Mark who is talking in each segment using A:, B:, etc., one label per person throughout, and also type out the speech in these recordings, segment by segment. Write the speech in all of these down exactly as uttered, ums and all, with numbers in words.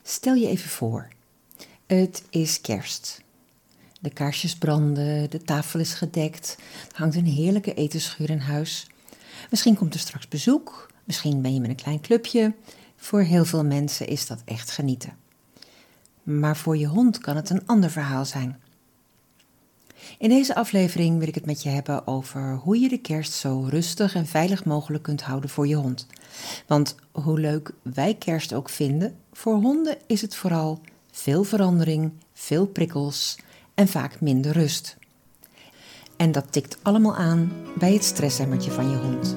A: Stel je even voor, het is kerst. De kaarsjes branden, de tafel is gedekt, er hangt een heerlijke etenschuur in huis. Misschien komt er straks bezoek, misschien ben je met een klein clubje. Voor heel veel mensen is dat echt genieten. Maar voor je hond kan het een ander verhaal zijn. In deze aflevering wil ik het met je hebben over hoe je de kerst zo rustig en veilig mogelijk kunt houden voor je hond. Want hoe leuk wij kerst ook vinden, voor honden is het vooral veel verandering, veel prikkels en vaak minder rust. En dat tikt allemaal aan bij het stressemmertje van je hond.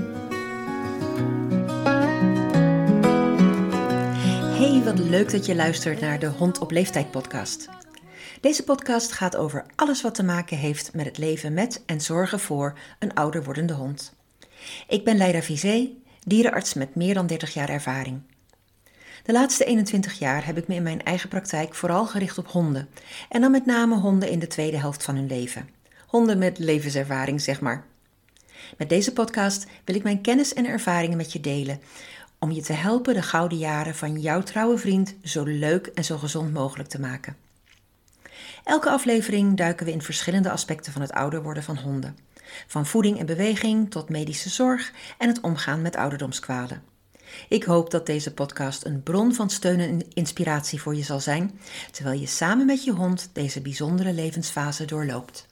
A: Hey, wat leuk dat je luistert naar de Hond op Leeftijd podcast. Deze podcast gaat over alles wat te maken heeft met het leven met en zorgen voor een ouder wordende hond. Ik ben Leila Vizé, dierenarts met meer dan dertig jaar ervaring. De laatste eenentwintig jaar heb ik me in mijn eigen praktijk vooral gericht op honden. En dan met name honden in de tweede helft van hun leven. Honden met levenservaring, zeg maar. Met deze podcast wil ik mijn kennis en ervaringen met je delen, om je te helpen de gouden jaren van jouw trouwe vriend zo leuk en zo gezond mogelijk te maken. Elke aflevering duiken we in verschillende aspecten van het ouder worden van honden. Van voeding en beweging tot medische zorg en het omgaan met ouderdomskwalen. Ik hoop dat deze podcast een bron van steun en inspiratie voor je zal zijn, terwijl je samen met je hond deze bijzondere levensfase doorloopt.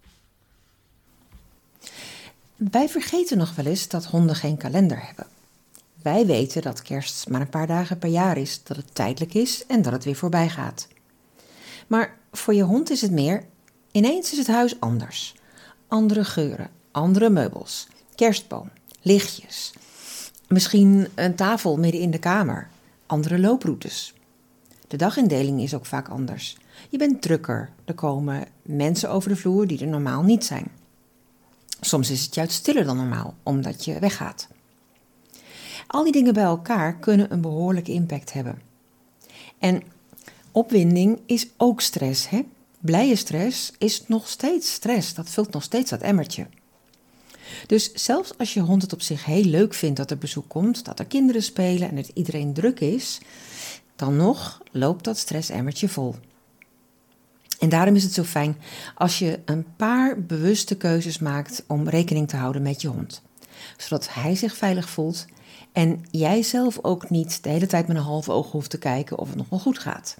A: Wij vergeten nog wel eens dat honden geen kalender hebben. Wij weten dat kerst maar een paar dagen per jaar is, dat het tijdelijk is en dat het weer voorbij gaat. Maar voor je hond is het meer, ineens is het huis anders. Andere geuren, andere meubels, kerstboom, lichtjes. Misschien een tafel midden in de kamer, andere looproutes. De dagindeling is ook vaak anders. Je bent drukker, er komen mensen over de vloer die er normaal niet zijn. Soms is het juist stiller dan normaal, omdat je weggaat. Al die dingen bij elkaar kunnen een behoorlijke impact hebben. En opwinding is ook stress, hè? Blije stress is nog steeds stress, dat vult nog steeds dat emmertje. Dus zelfs als je hond het op zich heel leuk vindt dat er bezoek komt, dat er kinderen spelen en dat iedereen druk is, dan nog loopt dat stressemmertje vol. En daarom is het zo fijn als je een paar bewuste keuzes maakt om rekening te houden met je hond. Zodat hij zich veilig voelt en jij zelf ook niet de hele tijd met een half oog hoeft te kijken of het nog wel goed gaat.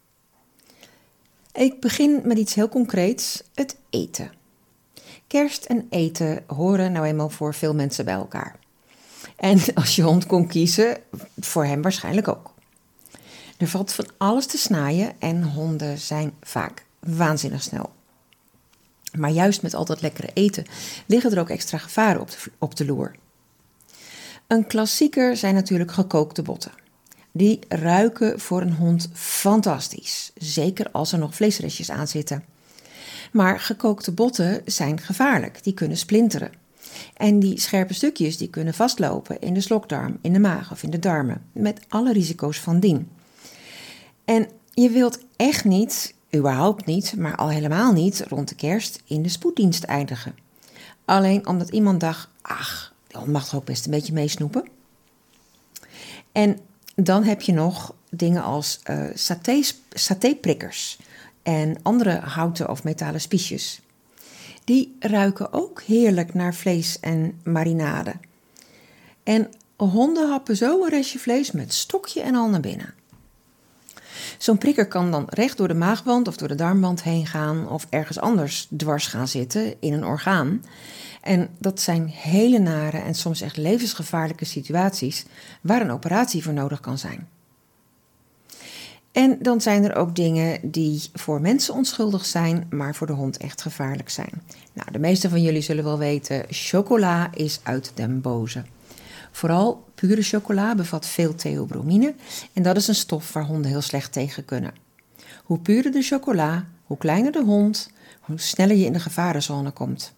A: Ik begin met iets heel concreets, het eten. Kerst en eten horen nou eenmaal voor veel mensen bij elkaar. En als je hond kon kiezen, voor hem waarschijnlijk ook. Er valt van alles te snaaien en honden zijn vaak waanzinnig snel. Maar juist met al dat lekkere eten liggen er ook extra gevaren op de, op de loer. Een klassieker zijn natuurlijk gekookte botten. Die ruiken voor een hond fantastisch, zeker als er nog vleesrestjes aan zitten. Maar gekookte botten zijn gevaarlijk, die kunnen splinteren. En die scherpe stukjes die kunnen vastlopen in de slokdarm, in de maag of in de darmen, met alle risico's van dien. En je wilt echt niet, überhaupt niet, maar al helemaal niet rond de kerst in de spoeddienst eindigen. Alleen omdat iemand dacht, ach, die hond mag toch ook best een beetje meesnoepen. En dan heb je nog dingen als uh, saté, satéprikkers en andere houten of metalen spiesjes. Die ruiken ook heerlijk naar vlees en marinade. En honden happen zo een restje vlees met stokje en al naar binnen. Zo'n prikker kan dan recht door de maagwand of door de darmwand heen gaan of ergens anders dwars gaan zitten in een orgaan. En dat zijn hele nare en soms echt levensgevaarlijke situaties waar een operatie voor nodig kan zijn. En dan zijn er ook dingen die voor mensen onschuldig zijn, maar voor de hond echt gevaarlijk zijn. Nou, de meeste van jullie zullen wel weten, chocola is uit den boze. Vooral pure chocola bevat veel theobromine en dat is een stof waar honden heel slecht tegen kunnen. Hoe puurder de chocola, hoe kleiner de hond, hoe sneller je in de gevarenzone komt.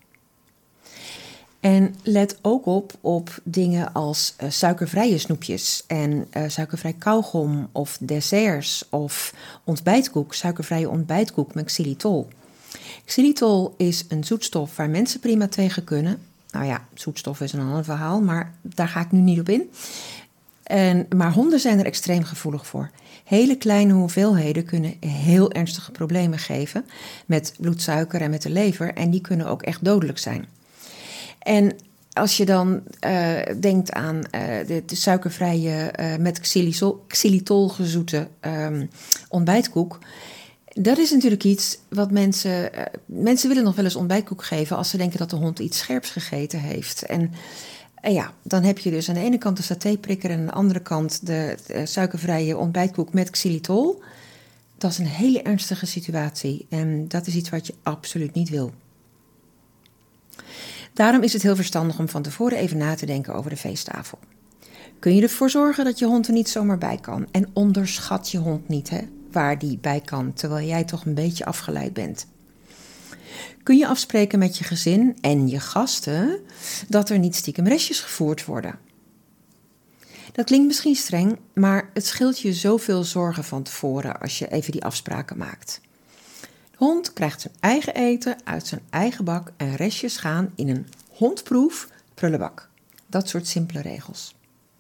A: En let ook op op dingen als uh, suikervrije snoepjes en uh, suikervrij kauwgom of desserts of ontbijtkoek, suikervrije ontbijtkoek met xylitol. Xylitol is een zoetstof waar mensen prima tegen kunnen. Nou ja, zoetstof is een ander verhaal, maar daar ga ik nu niet op in. En, maar honden zijn er extreem gevoelig voor. Hele kleine hoeveelheden kunnen heel ernstige problemen geven met bloedsuiker en met de lever. En die kunnen ook echt dodelijk zijn. En als je dan uh, denkt aan uh, de, de suikervrije uh, met xylitol, xylitol gezoete um, ontbijtkoek. Dat is natuurlijk iets wat mensen... Uh, mensen willen nog wel eens ontbijtkoek geven als ze denken dat de hond iets scherps gegeten heeft. En uh, ja, dan heb je dus aan de ene kant de satéprikker en aan de andere kant de, de suikervrije ontbijtkoek met xylitol. Dat is een hele ernstige situatie en dat is iets wat je absoluut niet wil. Daarom is het heel verstandig om van tevoren even na te denken over de feesttafel. Kun je ervoor zorgen dat je hond er niet zomaar bij kan? En onderschat je hond niet, hè, waar die bij kan, terwijl jij toch een beetje afgeleid bent. Kun je afspreken met je gezin en je gasten dat er niet stiekem restjes gevoerd worden? Dat klinkt misschien streng, maar het scheelt je zoveel zorgen van tevoren als je even die afspraken maakt. De hond krijgt zijn eigen eten uit zijn eigen bak en restjes gaan in een hondproef prullenbak. Dat soort simpele regels.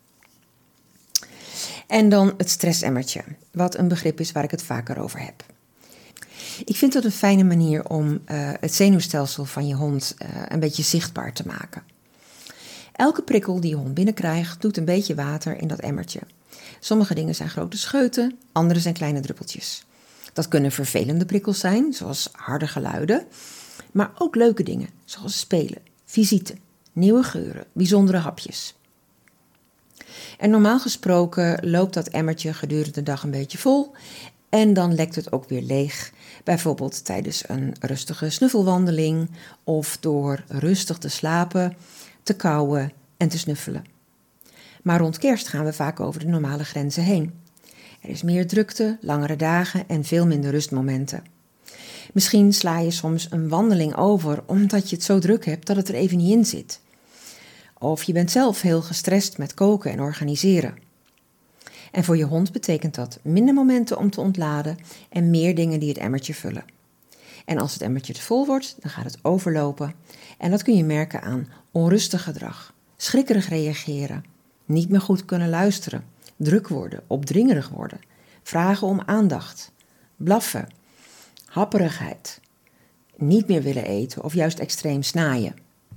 A: En dan het stressemmertje, wat een begrip is waar ik het vaker over heb. Ik vind dat een fijne manier om uh, het zenuwstelsel van je hond uh, een beetje zichtbaar te maken. Elke prikkel die je hond binnenkrijgt, doet een beetje water in dat emmertje. Sommige dingen zijn grote scheuten, andere zijn kleine druppeltjes. Dat kunnen vervelende prikkels zijn, zoals harde geluiden, maar ook leuke dingen, zoals spelen, visite, nieuwe geuren, bijzondere hapjes. En normaal gesproken loopt dat emmertje gedurende de dag een beetje vol en dan lekt het ook weer leeg, bijvoorbeeld tijdens een rustige snuffelwandeling of door rustig te slapen, te kauwen en te snuffelen. Maar rond kerst gaan we vaak over de normale grenzen heen. Er is meer drukte, langere dagen en veel minder rustmomenten. Misschien sla je soms een wandeling over omdat je het zo druk hebt dat het er even niet in zit. Of je bent zelf heel gestrest met koken en organiseren. En voor je hond betekent dat minder momenten om te ontladen en meer dingen die het emmertje vullen. En als het emmertje te vol wordt, dan gaat het overlopen. En dat kun je merken aan onrustig gedrag, schrikkerig reageren, niet meer goed kunnen luisteren, druk worden, opdringerig worden, vragen om aandacht, blaffen, happerigheid, niet meer willen eten of juist extreem snaaien.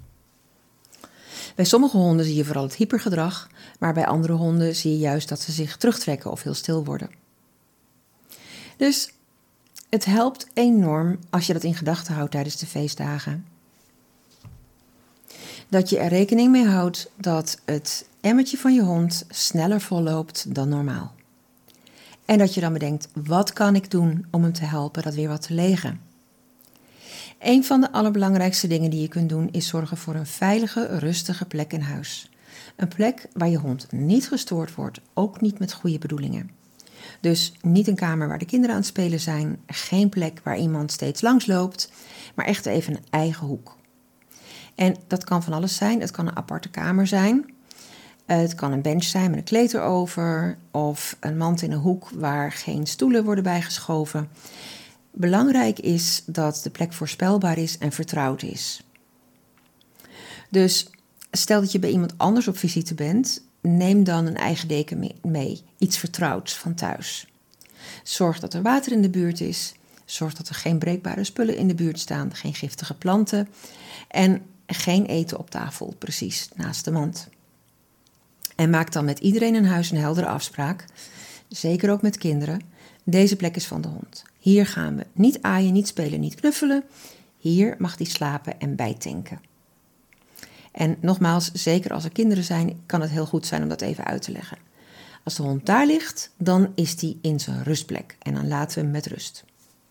A: Bij sommige honden zie je vooral het hypergedrag, maar bij andere honden zie je juist dat ze zich terugtrekken of heel stil worden. Dus het helpt enorm als je dat in gedachten houdt tijdens de feestdagen. Dat je er rekening mee houdt dat het emmertje van je hond sneller volloopt dan normaal. En dat je dan bedenkt, wat kan ik doen om hem te helpen dat weer wat te legen? Een van de allerbelangrijkste dingen die je kunt doen is zorgen voor een veilige, rustige plek in huis. Een plek waar je hond niet gestoord wordt, ook niet met goede bedoelingen. Dus niet een kamer waar de kinderen aan het spelen zijn, geen plek waar iemand steeds langs loopt, maar echt even een eigen hoek. En dat kan van alles zijn. Het kan een aparte kamer zijn. Het kan een bench zijn met een kleed erover. Of een mand in een hoek waar geen stoelen worden bijgeschoven. Belangrijk is dat de plek voorspelbaar is en vertrouwd is. Dus stel dat je bij iemand anders op visite bent, neem dan een eigen deken mee. Iets vertrouwds van thuis. Zorg dat er water in de buurt is. Zorg dat er geen breekbare spullen in de buurt staan. Geen giftige planten. En geen eten op tafel, precies naast de mand. En maak dan met iedereen in huis een heldere afspraak. Zeker ook met kinderen. Deze plek is van de hond. Hier gaan we niet aaien, niet spelen, niet knuffelen. Hier mag hij slapen en bijtanken. En nogmaals, zeker als er kinderen zijn, kan het heel goed zijn om dat even uit te leggen. Als de hond daar ligt, dan is hij in zijn rustplek. En dan laten we hem met rust.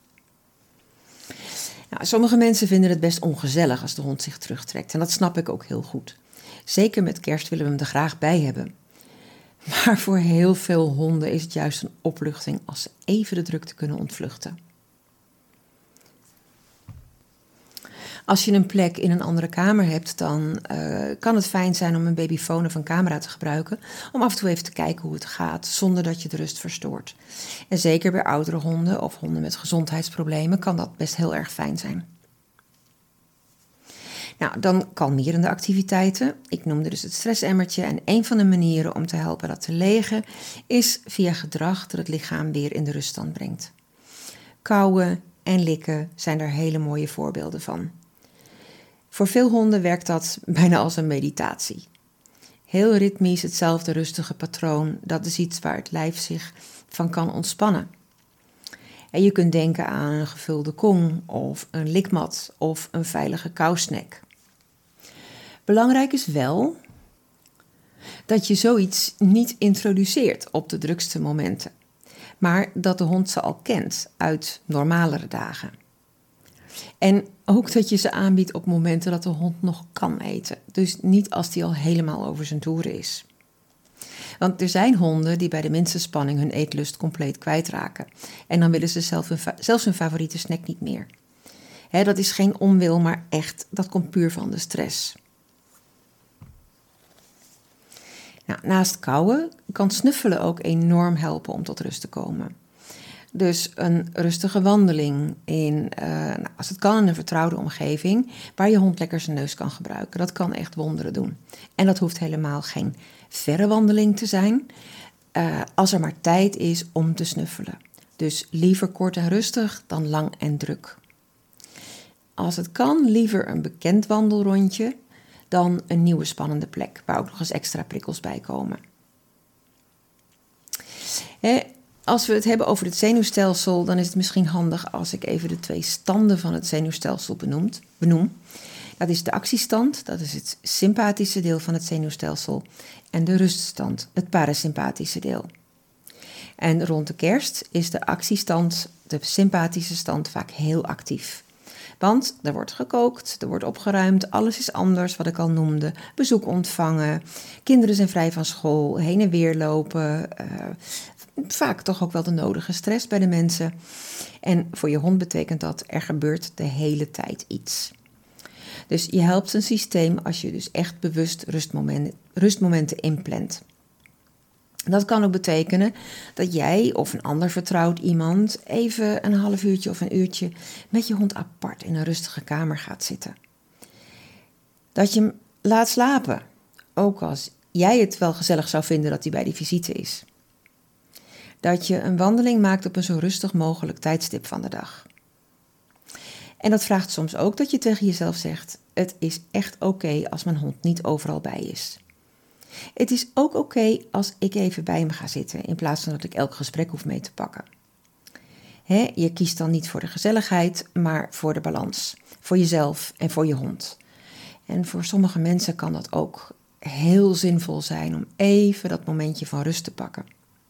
A: Nou, sommige mensen vinden het best ongezellig als de hond zich terugtrekt. En dat snap ik ook heel goed. Zeker met kerst willen we hem er graag bij hebben. Maar voor heel veel honden is het juist een opluchting als ze even de drukte kunnen ontvluchten. Als je een plek in een andere kamer hebt, dan uh, kan het fijn zijn om een babyfoon of een camera te gebruiken. Om af en toe even te kijken hoe het gaat, zonder dat je de rust verstoort. En zeker bij oudere honden of honden met gezondheidsproblemen kan dat best heel erg fijn zijn. Nou, dan kalmerende activiteiten. Ik noemde dus het stressemmertje en een van de manieren om te helpen dat te legen is via gedrag dat het lichaam weer in de ruststand brengt. Kauwen en likken zijn daar hele mooie voorbeelden van. Voor veel honden werkt dat bijna als een meditatie. Heel ritmisch hetzelfde rustige patroon, dat is iets waar het lijf zich van kan ontspannen. En je kunt denken aan een gevulde kom of een likmat of een veilige kauwsnack. Belangrijk is wel dat je zoiets niet introduceert op de drukste momenten, maar dat de hond ze al kent uit normalere dagen. En ook dat je ze aanbiedt op momenten dat de hond nog kan eten. Dus niet als die al helemaal over zijn toeren is. Want er zijn honden die bij de minste spanning hun eetlust compleet kwijtraken. En dan willen ze zelf hun fa- zelfs hun favoriete snack niet meer. Hè, dat is geen onwil, maar echt, dat komt puur van de stress. Nou, naast kauwen kan snuffelen ook enorm helpen om tot rust te komen. Dus een rustige wandeling in, uh, nou, als het kan in een vertrouwde omgeving, waar je hond lekker zijn neus kan gebruiken. Dat kan echt wonderen doen. En dat hoeft helemaal geen verre wandeling te zijn, uh, als er maar tijd is om te snuffelen. Dus liever kort en rustig dan lang en druk. Als het kan, liever een bekend wandelrondje dan een nieuwe spannende plek, waar ook nog eens extra prikkels bij komen. He, Als we het hebben over het zenuwstelsel, dan is het misschien handig als ik even de twee standen van het zenuwstelsel benoemt, benoem. Dat is de actiestand, dat is het sympathische deel van het zenuwstelsel, en de ruststand, het parasympathische deel. En rond de kerst is de actiestand, de sympathische stand, vaak heel actief. Want er wordt gekookt, er wordt opgeruimd, alles is anders wat ik al noemde. Bezoek ontvangen, kinderen zijn vrij van school, heen en weer lopen. Uh, vaak toch ook wel de nodige stress bij de mensen. En voor je hond betekent dat er gebeurt de hele tijd iets. Dus je helpt een systeem als je dus echt bewust rustmomenten, rustmomenten inplant. Dat kan ook betekenen dat jij of een ander vertrouwd iemand even een half uurtje of een uurtje met je hond apart in een rustige kamer gaat zitten. Dat je hem laat slapen, ook als jij het wel gezellig zou vinden dat hij bij die visite is. Dat je een wandeling maakt op een zo rustig mogelijk tijdstip van de dag. En dat vraagt soms ook dat je tegen jezelf zegt: het is echt oké als mijn hond niet overal bij is. Het is ook oké als ik even bij hem ga zitten, in plaats van dat ik elk gesprek hoef mee te pakken. He, je kiest dan niet voor de gezelligheid, maar voor de balans. Voor jezelf en voor je hond. En voor sommige mensen kan dat ook heel zinvol zijn om even dat momentje van rust te pakken.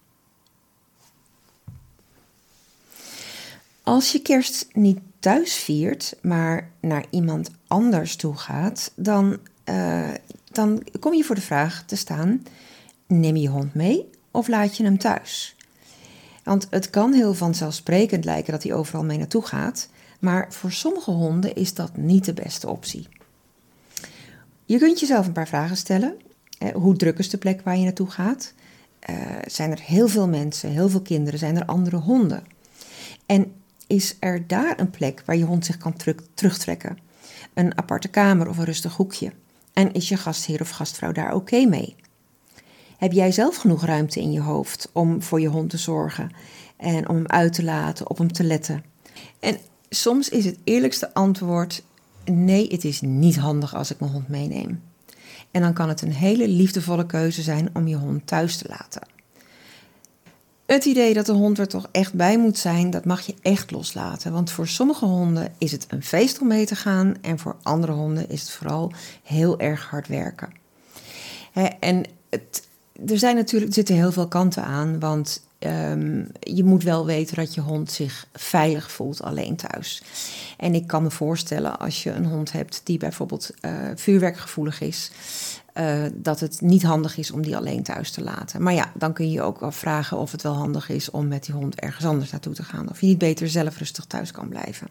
A: Als je kerst niet thuis viert, maar naar iemand anders toe gaat, dan, uh, dan kom je voor de vraag te staan: neem je je hond mee of laat je hem thuis? Want het kan heel vanzelfsprekend lijken dat hij overal mee naartoe gaat, maar voor sommige honden is dat niet de beste optie. Je kunt jezelf een paar vragen stellen. Eh, hoe druk is de plek waar je naartoe gaat? Uh, zijn er heel veel mensen, heel veel kinderen? Zijn er andere honden? En is er daar een plek waar je hond zich kan terug, terugtrekken? Een aparte kamer of een rustig hoekje? En is je gastheer of gastvrouw daar oké mee? Heb jij zelf genoeg ruimte in je hoofd om voor je hond te zorgen en om hem uit te laten, op hem te letten? En soms is het eerlijkste antwoord: nee, het is niet handig als ik mijn hond meeneem. En dan kan het een hele liefdevolle keuze zijn om je hond thuis te laten. Het idee dat de hond er toch echt bij moet zijn, dat mag je echt loslaten. Want voor sommige honden is het een feest om mee te gaan en voor andere honden is het vooral heel erg hard werken. En het, er zijn natuurlijk, er zitten heel veel kanten aan, want um, je moet wel weten dat je hond zich veilig voelt alleen thuis. En ik kan me voorstellen als je een hond hebt die bijvoorbeeld uh, vuurwerkgevoelig is, Uh, dat het niet handig is om die alleen thuis te laten. Maar ja, dan kun je je ook afvragen of het wel handig is om met die hond ergens anders naartoe te gaan. Of je niet beter zelf rustig thuis kan blijven.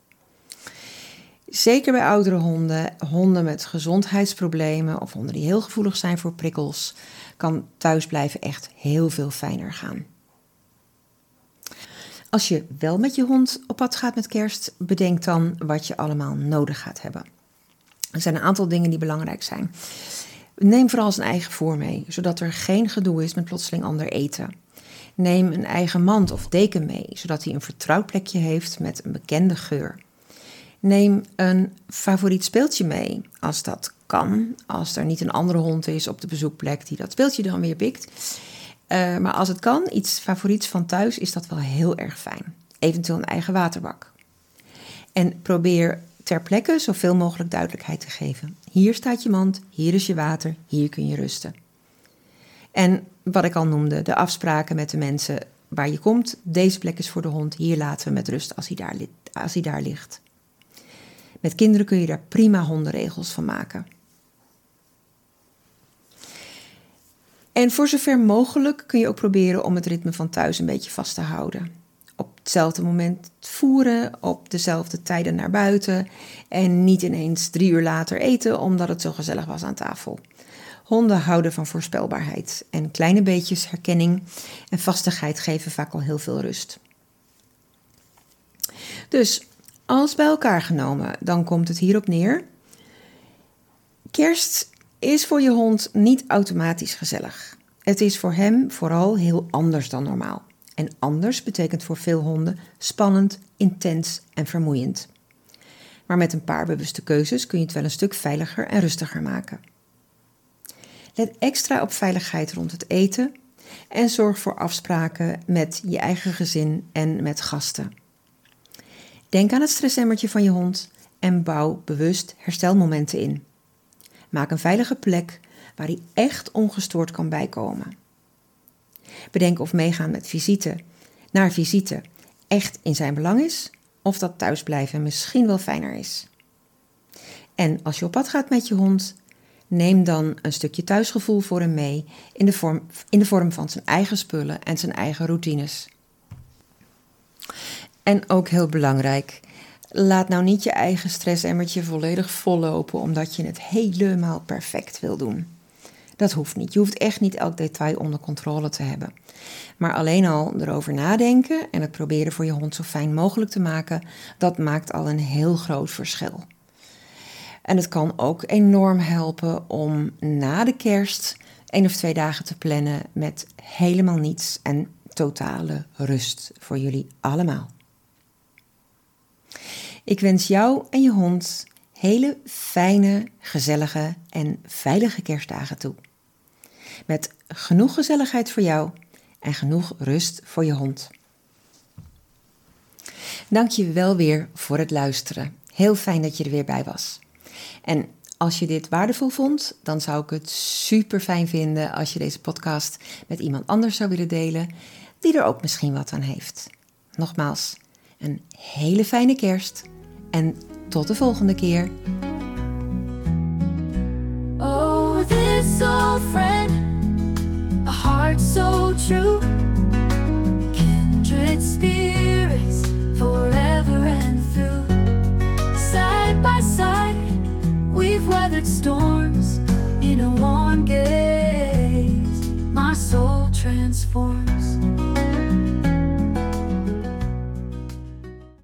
A: Zeker bij oudere honden, honden met gezondheidsproblemen of honden die heel gevoelig zijn voor prikkels, kan thuisblijven echt heel veel fijner gaan. Als je wel met je hond op pad gaat met kerst, bedenk dan wat je allemaal nodig gaat hebben. Er zijn een aantal dingen die belangrijk zijn. Neem vooral zijn eigen voer mee, zodat er geen gedoe is met plotseling ander eten. Neem een eigen mand of deken mee, zodat hij een vertrouwd plekje heeft met een bekende geur. Neem een favoriet speeltje mee, als dat kan. Als er niet een andere hond is op de bezoekplek die dat speeltje dan weer pikt. Uh, maar als het kan, iets favoriets van thuis, is dat wel heel erg fijn. Eventueel een eigen waterbak. En probeer ter plekke zoveel mogelijk duidelijkheid te geven. Hier staat je mand, hier is je water, hier kun je rusten. En wat ik al noemde, de afspraken met de mensen waar je komt. Deze plek is voor de hond, hier laten we met rust als hij daar, als hij daar ligt. Met kinderen kun je daar prima hondenregels van maken. En voor zover mogelijk kun je ook proberen om het ritme van thuis een beetje vast te houden. Op hetzelfde moment voeren, op dezelfde tijden naar buiten en niet ineens drie uur later eten omdat het zo gezellig was aan tafel. Honden houden van voorspelbaarheid en kleine beetjes herkenning en vastigheid geven vaak al heel veel rust. Dus alles bij elkaar genomen, dan komt het hierop neer. Kerst is voor je hond niet automatisch gezellig. Het is voor hem vooral heel anders dan normaal. En anders betekent voor veel honden spannend, intens en vermoeiend. Maar met een paar bewuste keuzes kun je het wel een stuk veiliger en rustiger maken. Let extra op veiligheid rond het eten en zorg voor afspraken met je eigen gezin en met gasten. Denk aan het stressemmertje van je hond en bouw bewust herstelmomenten in. Maak een veilige plek waar hij echt ongestoord kan bijkomen. Bedenk of meegaan met visite naar visite echt in zijn belang is of dat thuisblijven misschien wel fijner is. En als je op pad gaat met je hond, neem dan een stukje thuisgevoel voor hem mee in de vorm, in de vorm van zijn eigen spullen en zijn eigen routines. En ook heel belangrijk, laat nou niet je eigen stressemmertje volledig vollopen omdat je het helemaal perfect wil doen. Dat hoeft niet. Je hoeft echt niet elk detail onder controle te hebben. Maar alleen al erover nadenken en het proberen voor je hond zo fijn mogelijk te maken, dat maakt al een heel groot verschil. En het kan ook enorm helpen om na de kerst één of twee dagen te plannen met helemaal niets en totale rust voor jullie allemaal. Ik wens jou en je hond hele fijne, gezellige en veilige kerstdagen toe. Met genoeg gezelligheid voor jou en genoeg rust voor je hond. Dank je wel weer voor het luisteren. Heel fijn dat je er weer bij was. En als je dit waardevol vond, dan zou ik het super fijn vinden als je deze podcast met iemand anders zou willen delen, die er ook misschien wat aan heeft. Nogmaals, een hele fijne kerst en tot de volgende keer.
B: Oh, this old friend, a heart so true, kindred spirits forever and through. Side by side, we've weathered storms in a warm gaze, my soul transformed.